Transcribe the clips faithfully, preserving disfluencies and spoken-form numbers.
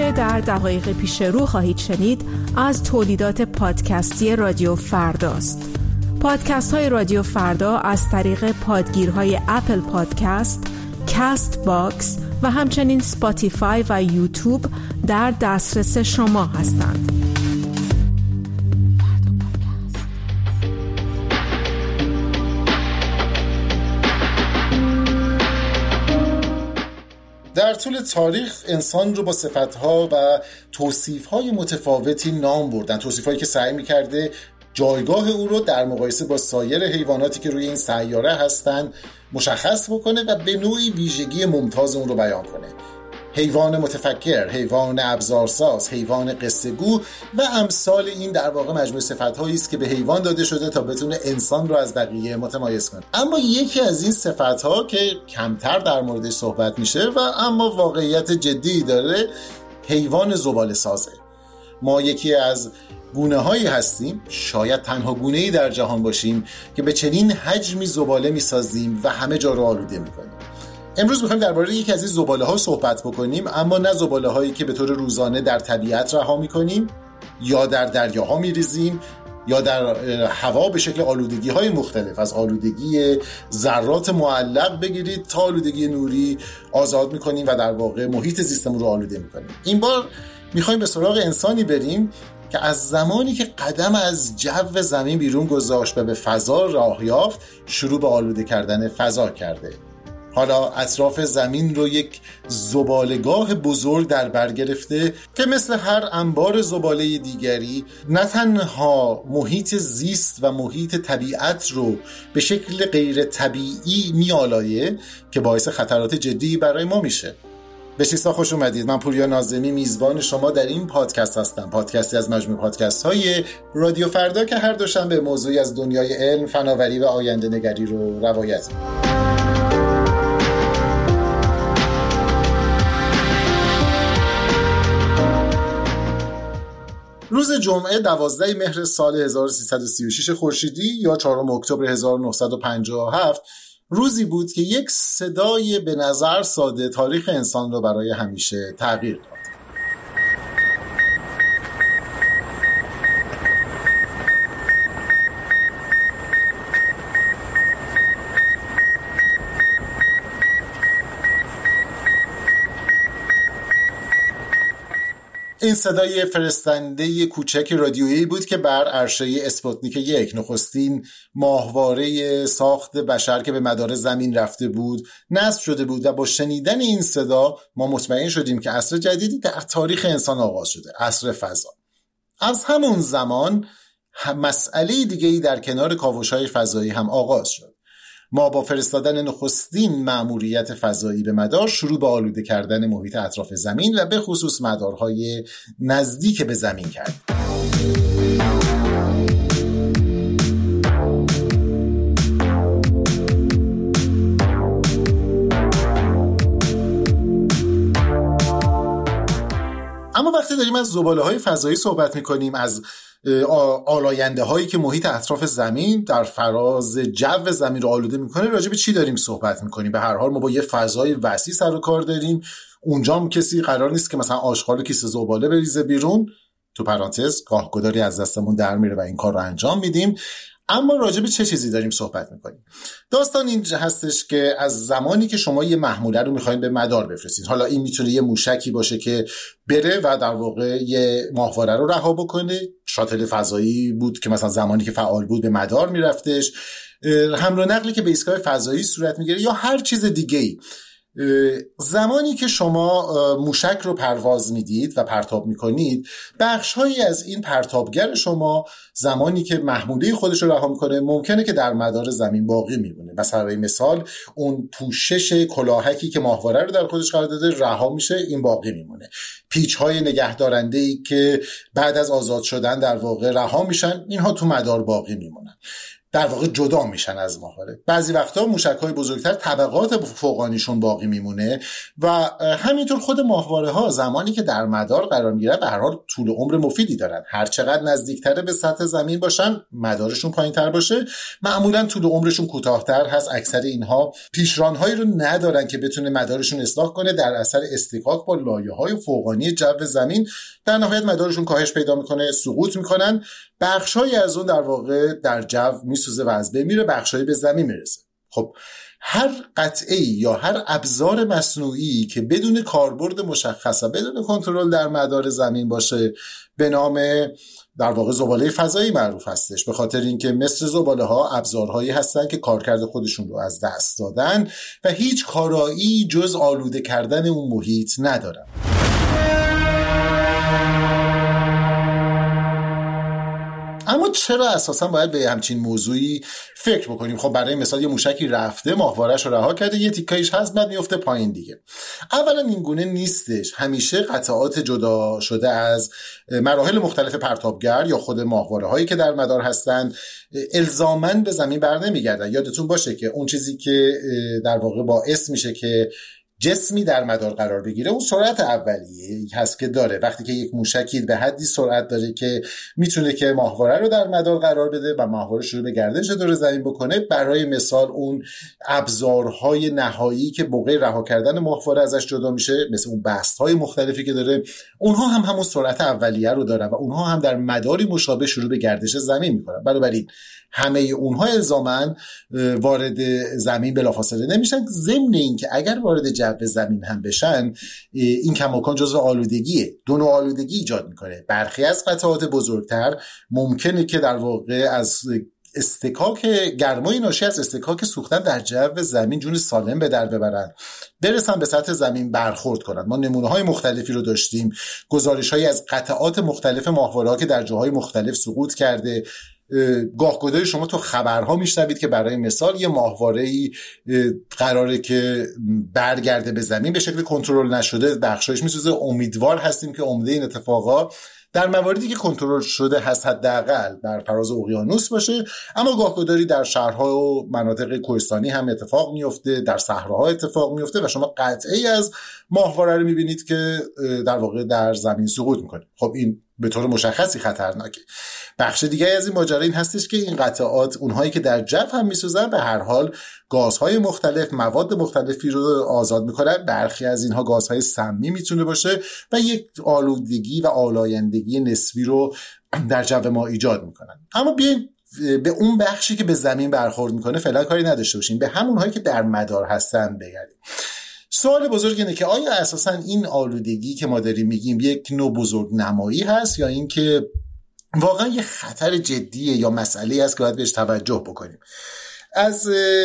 آنچه در دقایق پیش رو خواهید شنید از تولیدات پادکستی رادیو فرداست. پادکست های رادیو فردا از طریق پادگیرهای اپل پادکست، کست باکس و همچنین سپاتیفای و یوتیوب در دسترس شما هستند. در طول تاریخ انسان رو با صفتها و توصیفهای متفاوتی نام بردن، توصیفهایی که سعی می‌کرده جایگاه او رو در مقایسه با سایر حیواناتی که روی این سیاره هستن مشخص بکنه و به نوعی ویژگی ممتاز اون رو بیان کنه. حیوان متفکر، حیوان ابزارساز، حیوان قصه‌گو و امثال این در واقع مجموعه صفت‌هایی است که به حیوان داده شده تا بتونه انسان رو از بقیه متمایز کنه. اما یکی از این صفت‌ها که کمتر در موردش صحبت میشه و اما واقعیت جدی داره، حیوان زباله‌سازه. ما یکی از گونه‌هایی هستیم، شاید تنها گونه‌ای در جهان باشیم که به چنین حجمی زباله می‌سازیم و همه جا رو آلوده می‌کنیم. امروز می‌خوایم درباره یکی از این زباله‌ها صحبت بکنیم، اما نه زباله‌هایی که به طور روزانه در طبیعت رها می‌کنیم یا در دریاها می‌ریزیم یا در هوا به شکل آلودگی‌های مختلف، از آلودگی ذرات معلق بگیرید تا آلودگی نوری آزاد می‌کنیم و در واقع محیط زیستمون رو آلوده می‌کنیم. این بار می‌خوایم به سراغ انسانی بریم که از زمانی که قدم از جو زمین بیرون گذاشت و به فضا راه یافت شروع به آلوده کردن فضا کرده. حالا اطراف زمین رو یک زباله‌گاه بزرگ در بر گرفته که مثل هر انبار زباله دیگری نه تنها محیط زیست و محیط طبیعت رو به شکل غیر طبیعی می‌آلایه که باعث خطرات جدی برای ما میشه. به شیستا خوش اومدید. من پوریا ناظمی میزبان شما در این پادکست هستم، پادکستی از مجموعه پادکست های رادیو فردا که هر دوشنبه موضوعی از دنیای علم، فناوری و آینده نگری رو روایت می‌کنه. روز جمعه دوازده مهر سال هزار و سیصد و سی و شش خورشیدی یا چهارم اکتبر هزار و نهصد و پنجاه و هفت روزی بود که یک صدای به نظر ساده تاریخ انسان را برای همیشه تغییر داد. این صدای فرستنده کوچک رادیویی بود که بر عرشه اسپوتنیک یک، نخستین ماهواره ساخت بشر که به مدار زمین رفته بود، نصب شده بود و با شنیدن این صدا ما مطمئن شدیم که عصر جدیدی در تاریخ انسان آغاز شده، عصر فضا. از همون زمان مسئله دیگه‌ای در کنار کاوش‌های فضایی هم آغاز شد. ما با فرستادن نخستین مأموریت فضایی به مدار شروع به آلوده کردن محیط اطراف زمین و به خصوص مدارهای نزدیک به زمین کردیم. اما وقتی داریم از زباله‌های فضایی صحبت می‌کنیم، از آلاینده هایی که محیط اطراف زمین در فراز جو زمین رو آلوده میکنه، راجع به چی داریم صحبت میکنیم؟ به هر حال ما با یه فضای وسیع سر و کار داریم. اونجا هم کسی قرار نیست که مثلا آشغال و کیسه زباله بریزه بیرون، تو پرانتز گاهگداری از دستمون در میره و این کار رو انجام میدیم. اما راجع به چه چیزی داریم صحبت میکنیم؟ داستان این هستش که از زمانی که شما یه محموله رو میخواین به مدار بفرستید، حالا این میتونه یه موشکی باشه که بره و در واقع یه ماهواره رو رها بکنه، شاتل فضایی بود که مثلا زمانی که فعال بود به مدار میرفتش، حمل و نقلی که به ایستگاه فضایی صورت میگیره یا هر چیز دیگه‌ای. زمانی که شما موشک رو پرواز میدید و پرتاب میکنید، بخش‌هایی از این پرتابگر شما زمانی که محموله خودش رو رها میکنه ممکنه که در مدار زمین باقی میمونه. مثلا برای مثال اون پوشش کلاهکی که ماهواره رو در خودش قرار داده رها میشه، این باقی میمونه. پیچ‌های نگهدارنده‌ای که بعد از آزاد شدن در واقع رها میشن، اینها تو مدار باقی میمونن. در واقع جدا میشن از ماهواره. بعضی وقتا موشک‌های بزرگتر طبقات فوقانیشون باقی میمونه و همینطور خود ماهواره ها زمانی که در مدار قرار میگیرن به هر حال طول عمر مفیدی دارن. هر چقدر نزدیکتر به سطح زمین باشن، مدارشون پایینتر باشه، معمولا طول عمرشون کوتاه‌تر هست. اکثر اینها پیشران‌هایی رو ندارن که بتونه مدارشون اصلاح کنه. در اثر اصطکاک با لایه‌های فوقانی جو زمین در نهایت مدارشون کاهش پیدا میکنه، سقوط میکنن. بخشایی از اون در واقع در جو میسوزه و از بین میره، بخشایی به زمین میرسه. خب هر قطعه‌ای یا هر ابزار مصنوعی که بدون کاربرد مشخص و بدون کنترل در مدار زمین باشه به نام در واقع زباله فضایی معروف هستش، به خاطر اینکه مثل زباله ها ابزارهایی هستن که کارکرد خودشون رو از دست دادن و هیچ کارایی جز آلوده کردن اون محیط ندارن. اما چرا اساسا باید به همچین موضوعی فکر بکنیم؟ خب برای مثال یه موشکی رفته، ماهواره‌اش رو رها کرده، یه تیکایش هست، بعد میفته پایین دیگه. اولا این گونه نیستش. همیشه قطعات جدا شده از مراحل مختلف پرتابگر یا خود ماهواره‌هایی که در مدار هستن الزاماً به زمین بر نمیگردن. یادتون باشه که اون چیزی که در واقع باعث میشه که جسمی در مدار قرار بگیره اون سرعت اولیه هست که داره. وقتی که یک موشکی به حدی سرعت داره که میتونه که ماهواره رو در مدار قرار بده و ماهواره شروع به گردش دور زمین بکنه، برای مثال اون ابزارهای نهایی که موقع رها کردن ماهواره ازش جدا میشه، مثل اون بست‌های مختلفی که داره، اونها هم همون سرعت اولیه رو دارن و اونها هم در مداری مشابه شروع به گردش زمین میکنن. بنابراین همه اونها الزاماً وارد زمین بلافاصله نمیشن، ضمن اینکه اگر وارد جو زمین هم بشن این کماکان جزو آلودگیه. دو نوع آلودگی ایجاد میکنه. برخی از قطعات بزرگتر ممکنه که در واقع از استکاک گرمای ناشی از استکاک سوختن در جو زمین جون سالم به در ببرن، برسن به سطح زمین برخورد کنن. ما نمونه‌های مختلفی رو داشتیم، گزارش‌هایی از قطعات مختلف ماهواره‌ها که در جاهای مختلف سقوط کرده. گاهگداری شما تو خبرها میشنوید که برای مثال یه ماهواره‌ای قراره که برگرده به زمین به شکل کنترل نشده، بخشایش میسوزه. امیدوار هستیم که عمده این اتفاقا در مواردی که کنترل شده هست حداقل در فراز اقیانوس باشه، اما گاهگداری در شهرها و مناطق کوهستانی هم اتفاق میفته، در صحراها اتفاق میفته و شما قطعی از ماهواره رو میبینید که در واقع در زمین سقوط میکنه. خب این به طور مشخصی خطرناکه. بخش دیگه از این ماجرا این هستش که این قطعات اونهایی که در جو هم میسوزن به هر حال گازهای مختلف، مواد مختلفی رو آزاد میکنن. برخی از اینها گازهای سمی میتونه باشه و یک آلودگی و آلایندگی نسبی رو در جو ما ایجاد میکنن. اما بیاین به اون بخشی که به زمین برخورد میکنه فعلا کاری نداشته باشیم، به همونهایی که در مدار هستن بگردیم. سوال بزرگ اینه که آیا اساساً این آلودگی که ما داریم میگیم یک نوع بزرگ نمایی هست یا اینکه واقعا یه خطر جدیه یا مسئله است که باید بهش توجه بکنیم؟ از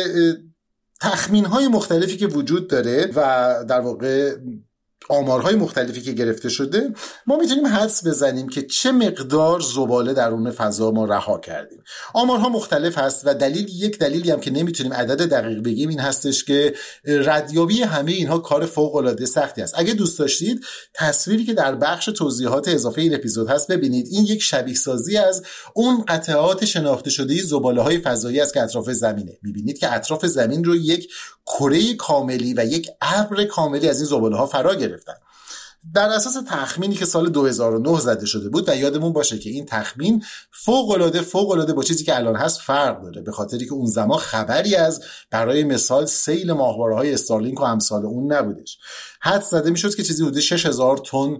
تخمین‌های مختلفی که وجود داره و در واقع آمارهای مختلفی که گرفته شده ما میتونیم حدس بزنیم که چه مقدار زباله درون فضا ما رها کردیم. آمارها مختلف هست و دلیل یک دلیلی هم که نمیتونیم عدد دقیق بگیم این هستش که ردیابی همه اینها کار فوق العاده سختی است. اگه دوست داشتید تصویری که در بخش توضیحات اضافه این اپیزود هست ببینید. این یک شبیه سازی از اون قطعات شناخته شده زباله‌های فضایی است که اطراف زمینه. میبینید که اطراف زمین رو یک کره کاملی و یک ابر کاملی از این زباله‌ها فرا گرفتن. در اساس تخمینی که سال دو هزار و نه زده شده بود و یادمون باشه که این تخمین فوق‌العاده فوق‌العاده با چیزی که الان هست فرق داره، به خاطری که اون زمان خبری از برای مثال سیل ماهواره‌های استارلینک و امثال اون نبودش. حدس زده میشد که چیزی حدود شش هزار تن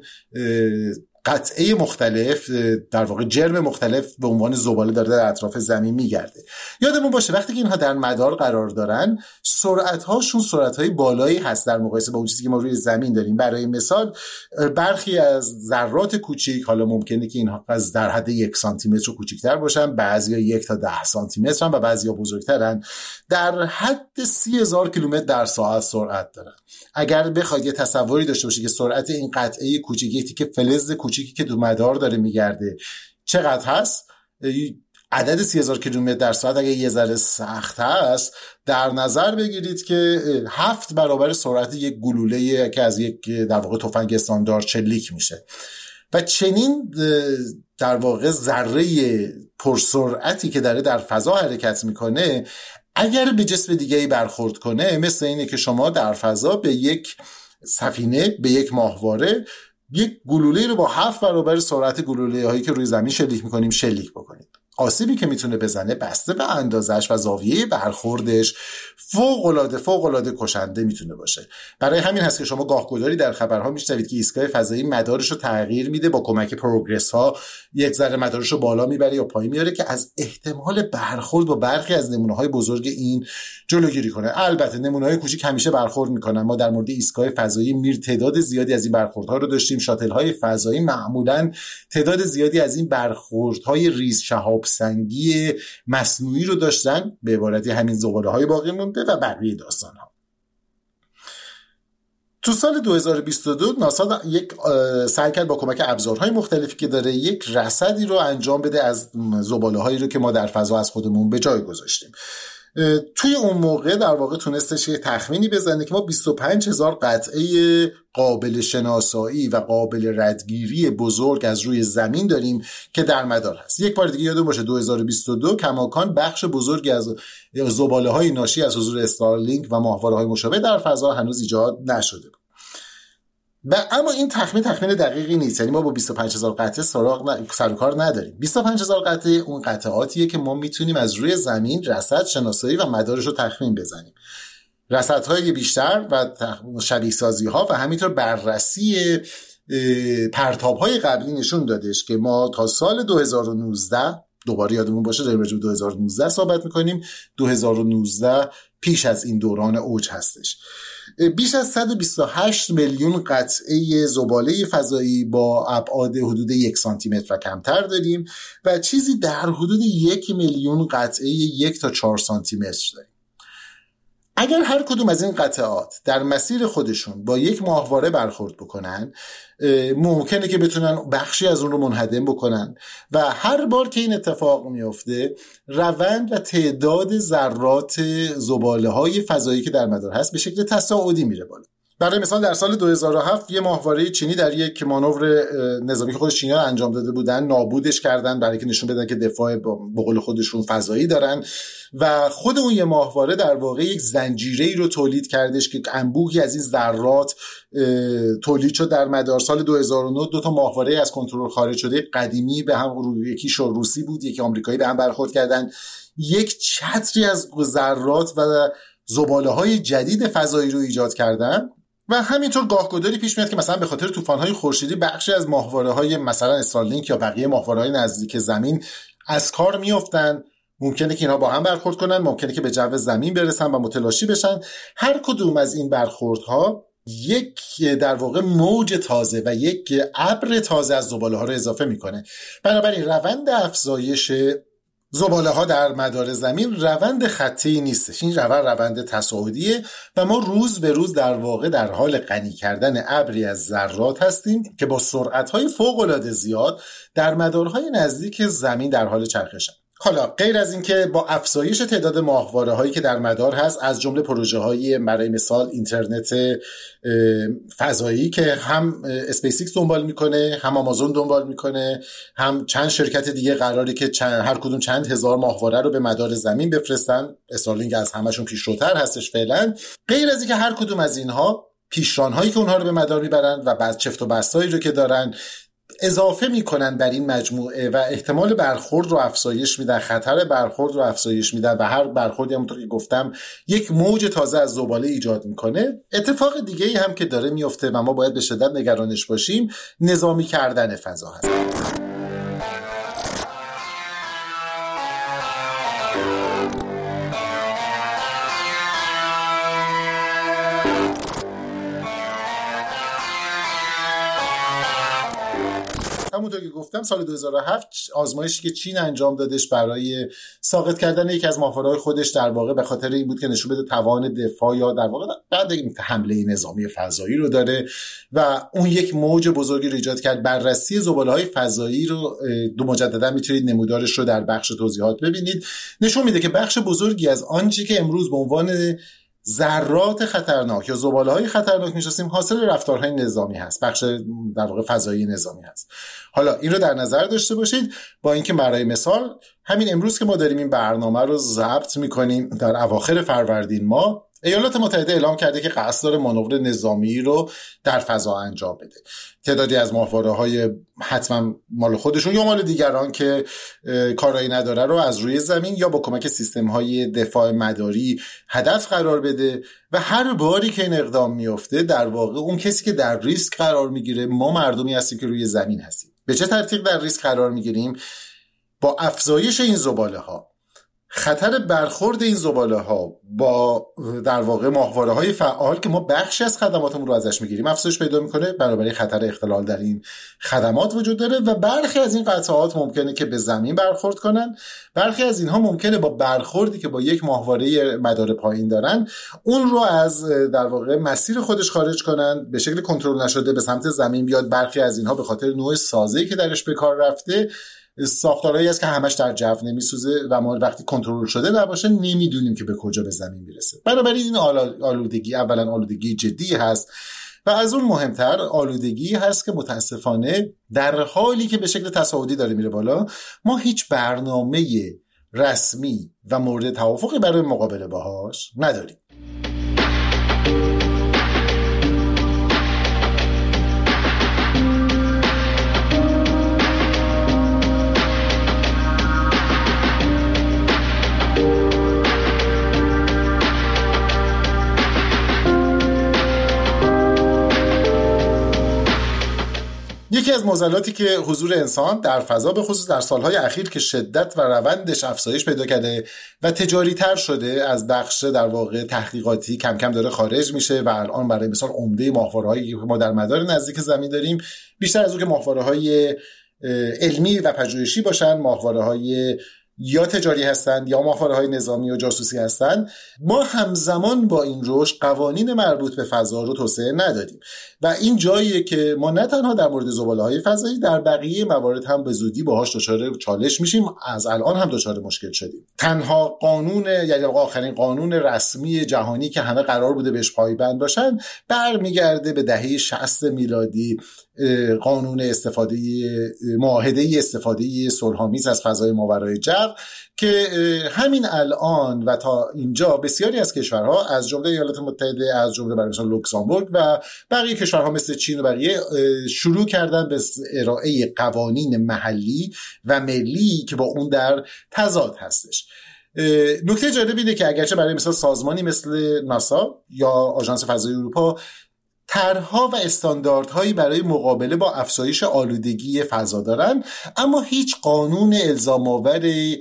قطعه مختلف در واقع جرم مختلف به عنوان زباله داره در اطراف زمین میگرده. یادمون باشه وقتی که اینها در مدار قرار دارن سرعت‌هاشون سرعت‌های بالایی هست در مقایسه با اون چیزی که ما روی زمین داریم. برای مثال برخی از ذرات کوچیک حالا ممکنه که اینها از در حد یک سانتی متر کوچیک‌تر باشن، بعضیا یک تا ده سانتی مترن و بعضیا بزرگترن، در حد سی هزار کیلومتر در ساعت سرعت دارن. اگر بخواید یه تصوری داشته باشید که سرعت این قطعه کوچیک، یک تیکه فلز کوچیکی که تو مدار داره میگرده چقدر هست، عدد سی هزار کیلومتر در ساعت اگه یه ذره سخت هست در نظر بگیرید که هفت برابر سرعت یک گلوله که از یک در واقع تفنگ استاندارد شلیک میشه. و چنین در واقع ذره پرسرعتی که داره در فضا حرکت میکنه اگر به جسم دیگه‌ای برخورد کنه مثل اینه که شما در فضا به یک سفینه، به یک ماهواره، یک گلوله رو با هفت برابر سرعت گلوله هایی که روی زمین شلیک میکنیم شلیک بکنید. آسیبی که میتونه بزنه بسته به اندازش و زاویه برخوردش فوق العاده فوق العاده کشنده میتونه باشه. برای همین هست که شما گاهگداری در خبرها میشنوید که ایستگاه فضایی مدارش رو تغییر میده، با کمک پروگرس ها یک ذره مدارش رو بالا میبره یا پایین میاره که از احتمال برخورد با برخی از نمونه‌های بزرگ این جلوگیری کنه. البته نمونه‌های کوچیک همیشه برخورد میکنن. ما در مورد ایستگاه فضایی میر تعداد زیادی از این برخوردها رو داشتیم. شاتل‌های فضایی معمولاً تعداد زیادی از این برخوردهای ریز شهاب سنگی مصنوعی رو داشتن، به عبارتی همین زباله‌های باقی مونده و بقیه داستان‌ها. تو سال دو هزار و بیست و دو ناسا یک سعی کرد با کمک ابزارهای مختلفی که داره یک رصدی رو انجام بده از زباله‌هایی رو که ما در فضا از خودمون به جای گذاشتیم. توی اون موقع در واقع تونستش یه تخمینی بزنه که ما بیست و پنج هزار قطعه قابل شناسایی و قابل ردگیری بزرگ از روی زمین داریم که در مدار هست. یک بار دیگه یادتون باشه دو هزار و بیست و دو کماکان بخش بزرگی از زباله‌های ناشی از حضور استارلینک و ماهواره‌های مشابه در فضا هنوز ایجاد نشده بود. و اما این تخمین تخمین دقیقی نیست، یعنی ما با بیست و پنج هزار قطعه سراغ ن... سر و کار نداریم. بیست و پنج هزار قطعه اون قطعاتیه که ما میتونیم از روی زمین رصد، شناسایی و مدارش رو تخمین بزنیم. رصدهای بیشتر و شبیه سازی ها و همینطور بررسی پرتاب‌های قبلی نشون دادش که ما تا سال دو هزار و نوزده، دوباره یادمون باشه داریم راجع به دو هزار و نوزده صحبت میکنیم، دو هزار و نوزده پیش از این دوران اوج هستش، بیش از صد و بیست و هشت میلیون قطعه زباله فضایی با ابعاد حدود یک سانتی متر و کمتر داریم و چیزی در حدود یک میلیون قطعه یک تا چهار سانتی متر داریم. اگر هر کدوم از این قطعات در مسیر خودشون با یک ماهواره برخورد بکنن، ممکنه که بتونن بخشی از اون رو منهدم بکنن و هر بار که این اتفاق میفته روند و تعداد ذرات زباله‌های فضایی که در مدار هست به شکل تصاعدی میره بالا. برای مثال در سال دو هزار و هفت یه ماهواره چینی در یک مانور نظامی که خود چینی‌ها انجام داده بودن نابودش کردن برای که نشون بدن که دفاع به قول خودشون فضایی دارن و خود اون یه ماهواره در واقع یک زنجیره‌ای رو تولید کردش که انبوهی از این ذرات تولید شد در مدار. سال دو هزار و نه دو تا ماهواره از کنترل خارج شده قدیمی به هم، یکی روسی بود یکی آمریکایی، به هم برخورد کردن، یک چتری از ذرات و زباله‌های جدید فضایی رو ایجاد کردن. و همینطور گاهگداری پیش میاد که مثلا به خاطر طوفان‌های خورشیدی بخشی از ماهواره‌های مثلا استارلینک یا بقیه ماهواره‌های نزدیک زمین از کار میافتن. ممکنه که اینا با هم برخورد کنن، ممکنه که به جو زمین برسن و متلاشی بشن. هر کدوم از این برخوردها یک در واقع موج تازه و یک ابر تازه از زباله‌ها رو اضافه میکنه. بنابراین روند افزایش زباله ها در مدار زمین روند خطی نیستش، این روند روند تصاعدیه و ما روز به روز در واقع در حال غنی کردن ابری از ذرات هستیم که با سرعت‌های فوق‌العاده زیاد در مدارهای نزدیک زمین در حال چرخشن. حالا غیر از این که با افزایش تعداد ماهواره هایی که در مدار هست، از جمله پروژه های برای مثال اینترنت فضایی که هم اسپیس ایکس دنبال میکنه، هم آمازون دنبال میکنه، هم چند شرکت دیگه قراره که چند هر کدوم چند هزار ماهواره رو به مدار زمین بفرستن. استارلینک از همشون پیشروتر هستش فعلا. غیر از این که هر کدوم از اینها پیشران هایی که اونها رو به مدار میبرن و بعد چفت و بستایی رو که دارن اضافه میکنن بر این مجموعه و احتمال برخورد رو افزایش میدن، خطر برخورد رو افزایش میدن و هر برخوردی همونطور که گفتم یک موج تازه از زباله ایجاد میکنه. اتفاق دیگه ای هم که داره میفته و ما باید به شدت نگرانش باشیم، نظامی کردن فضا هست. همونطور که گفتم سال دو هزار و هفت آزمایشی که چین انجام دادش برای ساقط کردن یکی از ماهواره‌های خودش در واقع به خاطر این بود که نشون بده توان دفاع یا در واقع بعد این حمله نظامی فضایی رو داره و اون یک موج بزرگی رو ایجاد کرد. بررسی زباله‌های فضایی رو دو مجددا میتونید نمودارش رو در بخش توضیحات ببینید. نشون میده که بخش بزرگی از آنچه که امروز به عنوان ذرات خطرناک یا زباله‌های خطرناک می‌شناسیم حاصل رفتارهای نظامی هست، بخش در واقع فضایی نظامی هست. حالا این رو در نظر داشته باشید، با اینکه برای مثال همین امروز که ما داریم این برنامه رو ضبط می‌کنیم در اواخر فروردین ماه، ایالات متحده اعلام کرده که قصد داره مانور نظامی رو در فضا انجام بده. تعدادی از ماهواره‌های حتما مال خودشون یا مال دیگران که کارایی نداره رو از روی زمین یا با کمک سیستم‌های دفاع مداری هدف قرار بده و هر باری که این اقدام میفته در واقع اون کسی که در ریسک قرار میگیره ما مردمی هستیم که روی زمین هستیم. به چه ترتیب در ریسک قرار میگیریم؟ با افزایش این زباله‌ها، خطر برخورد این زباله ها با در واقع ماهواره های فعال که ما بخشی از خدماتمون رو ازش میگیریم افزایش پیدا میکنه، بنابراین خطر اختلال در این خدمات وجود داره و برخی از این قطعات ممکنه که به زمین برخورد کنن، برخی از اینها ممکنه با برخوردی که با یک ماهواره مدار پایین دارن اون رو از در واقع مسیر خودش خارج کنن، به شکل کنترل نشده به سمت زمین بیاد. برخی از اینها به خاطر نوع سازه‌ای که درش به کار رفته ساختارهایی است که همش در جو نمیسوزه و ما وقتی کنترل شده نباشه نمیدونیم که به کجا به زمین میرسه. بنابراین این آلودگی اولا آلودگی جدی هست و از اون مهمتر آلودگی هست که متاسفانه در حالی که به شکل تصاعدی داره میره بالا ما هیچ برنامه رسمی و مورد توافقی برای مقابله باهاش نداریم. یکی از معضلاتی که حضور انسان در فضا به خصوص در سالهای اخیر که شدت و روندش افزایش پیدا کرده و تجاری تر شده از بخش در واقع تحقیقاتی کم کم داره خارج میشه و الان برای مثال عمده ماهواره‌هایی که ما در مدار نزدیک زمین داریم بیشتر از اون که ماهواره‌های علمی و پژوهشی باشن، ماهواره‌های یا تجاری هستند یا ماهواره‌های نظامی و جاسوسی هستند، ما همزمان با این رشد قوانین مربوط به فضا رو توسعه ندادیم و این جاییه که ما نه تنها در مورد زباله‌های فضایی در بقیه موارد هم به زودی باهاش دچار چالش میشیم، از الان هم دچار مشکل شدیم. تنها قانون یعنی آخرین قانون رسمی جهانی که همه قرار بوده بهش پایبند باشن برمیگرده به دهه شصت میلادی، قانون استفاده معاهده استفاده صلح‌آمیز از فضای ماورای جو که همین الان و تا اینجا بسیاری از کشورها از جمله ایالات متحده، از جمله برای مثال لوکزامبورگ و بقیه کشورها مثل چین و بقیه شروع کردن به ارائه قوانین محلی و ملی که با اون در تضاد هستش. نکته جالب اینه که اگرچه برای مثال سازمانی مثل ناسا یا آژانس فضای اروپا طرح‌ها و استانداردهایی برای مقابله با افزایش آلودگی فضا دارن، اما هیچ قانون الزام‌آور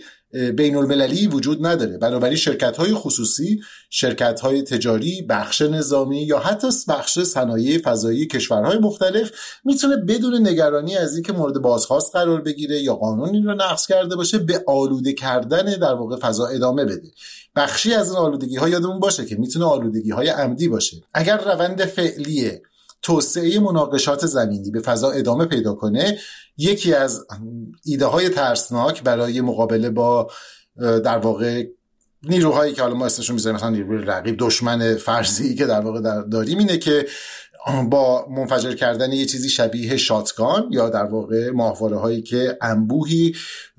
بین المللی وجود نداره. بنابراین شرکت‌های خصوصی، شرکت‌های تجاری، بخش نظامی یا حتی بخش صنایع فضایی کشورهای مختلف میتونه بدون نگرانی از اینکه مورد بازخواست قرار بگیره یا قانون این رو نقض کرده باشه به آلوده کردن در واقع فضا ادامه بده. بخشی از این آلودگی‌ها یادمون باشه که میتونه آلودگی‌های عمدی باشه. اگر روند فعلی توسعه مناقشات زمینی به فضا ادامه پیدا کنه، یکی از ایده های ترسناک برای مقابله با در واقع نیروهایی که حالا ما اسمشون میذاریم مثلا نیروی رقیب، دشمن فرضی که در واقع داریم اینه که با منفجر کردن یه چیزی شبیه شاتگان یا در واقع ماهواره هایی که انبوهی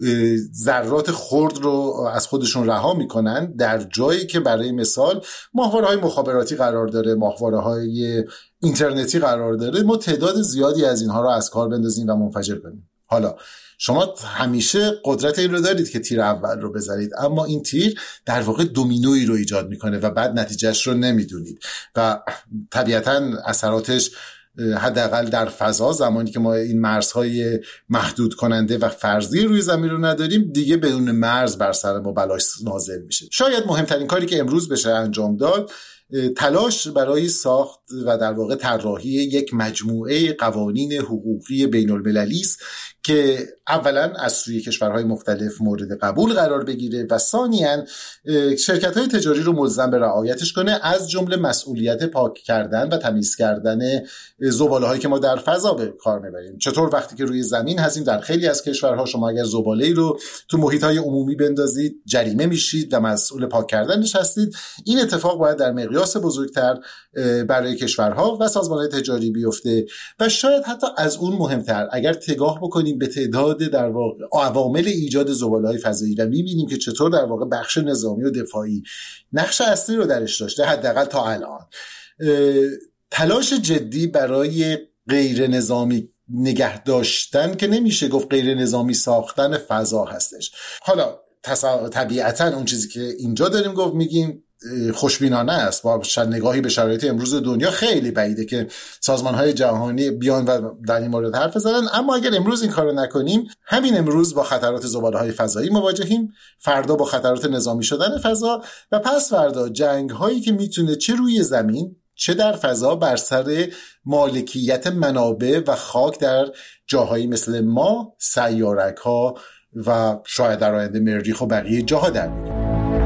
ذرات خرد رو از خودشون رها میکنن در جایی که برای مثال ماهواره های مخابراتی قرار داره، ماهواره های اینترنتی قرار داره، ما تعداد زیادی از اینها رو از کار بندازیم و منفجر کنیم. حالا شما همیشه قدرت این رو دارید که تیر اول رو بزنید، اما این تیر در واقع دومینویی رو ایجاد میکنه و بعد نتیجهش رو نمیدونید و طبیعتاً اثراتش حداقل در فضا زمانی که ما این مرزهای محدود کننده و فرضی روی زمین رو نداریم دیگه بدون مرز بر سر ما بلاش نازل میشه. شاید مهمترین کاری که امروز بشه انجام داد تلاش برای ساخت و در واقع طراحی یک مجموعه قوانین حقوقی بین المللی است که اولا از سوی کشورهای مختلف مورد قبول قرار بگیره و ثانیاً شرکت‌های تجاری رو ملزم به رعایتش کنه، از جمله مسئولیت پاک کردن و تمیز کردن زباله‌هایی که ما در فضا به کار میبریم. چطور وقتی که روی زمین هستیم در خیلی از کشورها شما اگر زباله‌ای رو تو محیط‌های عمومی بندازید جریمه میشید و مسئول پاک کردنش هستید. این اتفاق باید در مقیاس مقیاس بزرگتر برای کشورها و سازمان‌های تجاری بیفته. و شاید حتی از اون مهمتر اگر تگاه بکنیم به تعداد در واقع عوامل ایجاد زباله‌های فضایی و می‌بینیم که چطور در واقع بخش نظامی و دفاعی نقش اصلی رو درش داشته، حداقل تا الان تلاش جدی برای غیر نظامی نگه داشتن که نمیشه گفت غیر نظامی ساختن فضا هستش. حالا طبیعتاً اون چیزی که اینجا داریم گفت میگیم خوشبینانه است، با نگاهی به شرایط امروز دنیا خیلی بعیده که سازمان‌های جهانی بیان و در این مورد حرف بزنن. اما اگر امروز این کارو نکنیم، همین امروز با خطرات زباله‌های فضایی مواجهیم، فردا با خطرات نظامی شدن فضا و پس فردا جنگ‌هایی که میتونه چه روی زمین چه در فضا بر سر مالکیت منابع و خاک در جاهایی مثل ما، سیارک‌ها و شاید در آینده مریخ و بقیه جاها در میاد.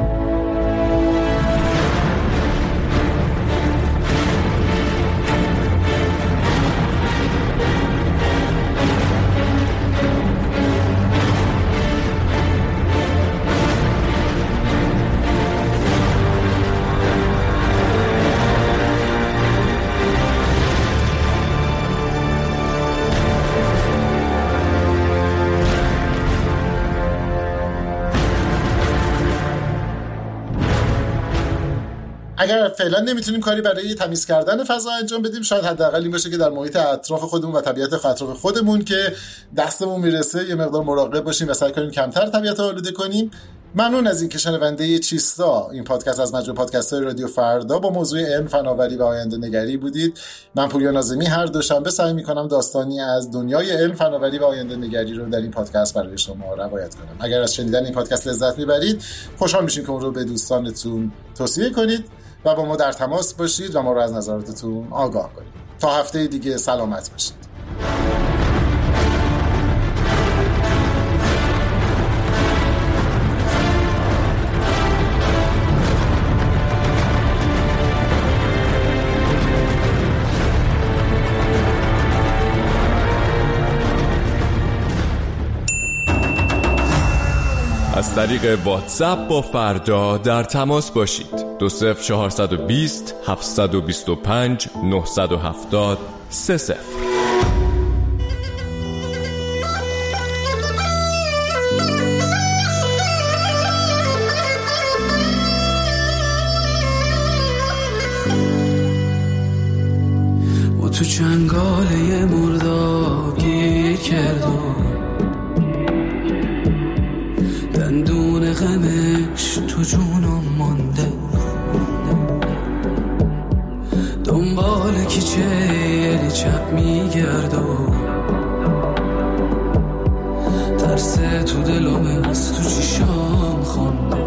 اگر فعلا نمیتونیم کاری برای تمیز کردن فضا انجام بدیم، شاید حداقل این باشه که در محیط اطراف خودمون و طبیعت اطراف خودمون که دستمون میرسه یه مقدار مراقب باشیم و سعی کنیم کمتر طبیعت رو آلوده کنیم. ممنون از این که شنونده چیستا، این پادکست از مجموعه پادکست‌های رادیو فردا با موضوع علم، فناوری و آینده نگری بودید. من پوریا ناظمی هر دوشنبه سعی می‌کنم داستانی از دنیای علم، فناوری و آینده نگری رو در این پادکست برای شما روایت کنم. اگر از شنیدن این پادکست لذت می‌برید، خوشحال میشیم که اون رو به دوستانتون توصیه کنید و با ما در تماس باشید و ما رو از نظراتتون آگاه کنید. تا هفته دیگه سلامت باشید. از طریق واتساپ با فردا در تماس باشید. دو صفر چهارصد و بیست هفتصد و بیست و پنج نهصد و هفتاد سه صفر. و تو چنگاله مرداب گیر کردم، دندون غمش تو جونم مانده، دنبال کیچه چپ میگردم، ترس تو دلم از تو چیشام خونده،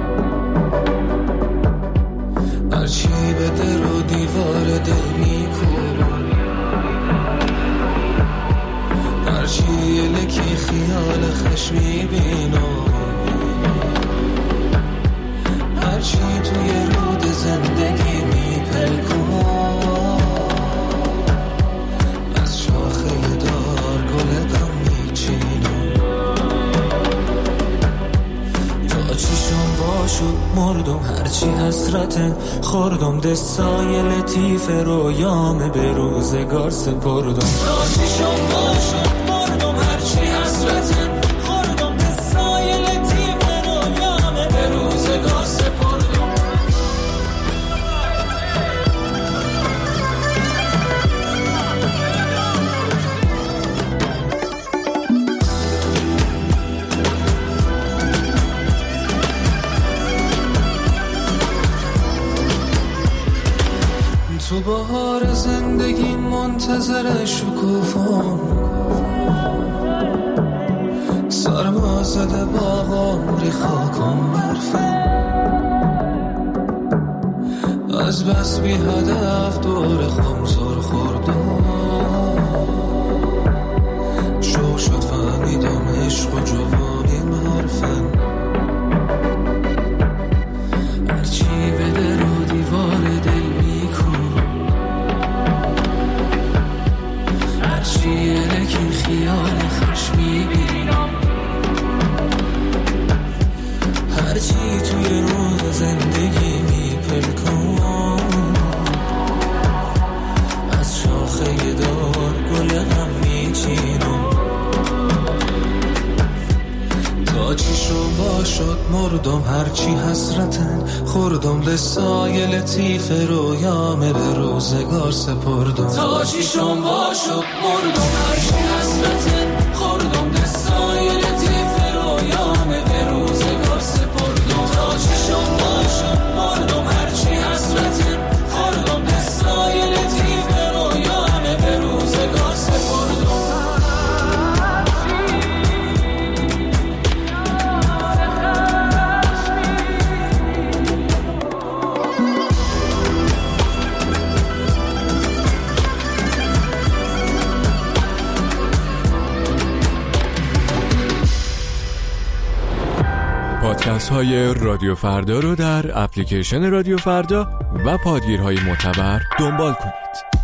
هرچی به در و دیوار دل میکنم، هرچی لکی خیال خشمی بینم، هرچی توی رود زندگی میپلکم، از شاخه دار گل غم میچینم، تا چیشم واشد مردم، هرچی حسرت خوردم، دستای لطیف رویام به روزگار سپردم، تا چیشم واشد مردم، هرچی حسرت خوردم، دستای لطیف رویام به روزگار سپردم. تو بهار زندگی منتظر شکوفان، سرما زده باغم ری خاکم برفن، از بس بی هدف دور خم زور خوردم، شو شد فهمیدم عشق و جوانیم حرفن، هرچی به در و دیوار دل لکن خیال خشمی بینم، هرچی توی روز زندگی میپلکم، شد مردم هرچی حسرتن خوردم دستای لطیف رویام به روزگار سپردم تا چیشم وا شد مردم هرچی حسرتن خوردم دستای لطیف رویام به روزگار سپردم تا چیشم وا شد مردم هرچی حسرتن خوردم دستای لطیف رویام به روزگار سپردم پادکست های رادیو فردا رو در اپلیکیشن رادیو فردا و پادگیرهای معتبر دنبال کنید.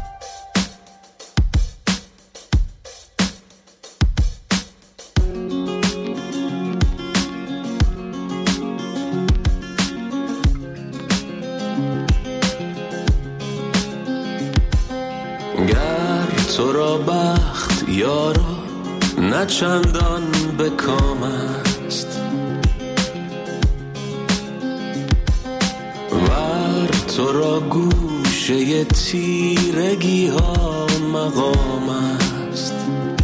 گر تو را بخت یارا نه چندان به کام است ور تو را گوشه تیرگی ها مقام است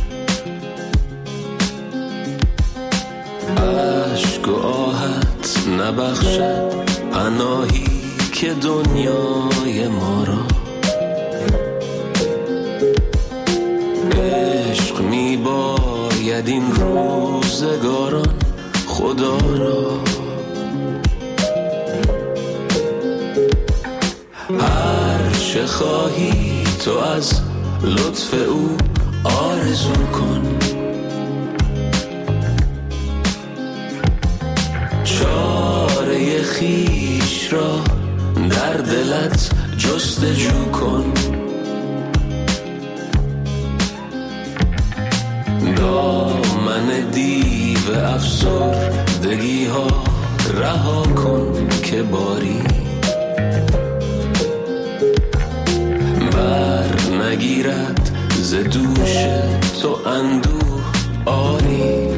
عشق و آهت نبخشد پناهی که دنیای ما را عشق می باید این روزگاران خدا را هر چه خواهی تو از لطف او آرزو کن چاره خیش را در دلت جستجو کن دامن دیو افسردگی ها رها کن که باری بر نگیرد ز دوش تو اندوه آری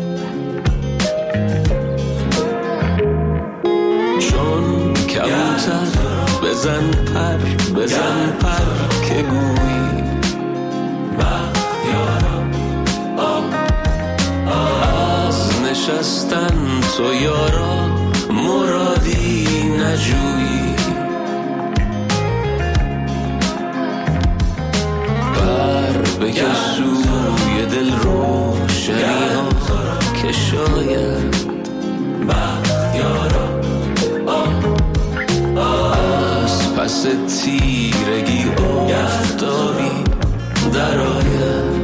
چون کبوتر بزن پر بزن پر که گویی بختیارم از نشستن تو یارا مرادی نجویی بکش سوی دل روشنی ها که شاید بختیارا از پس تیرگی افتابی در آید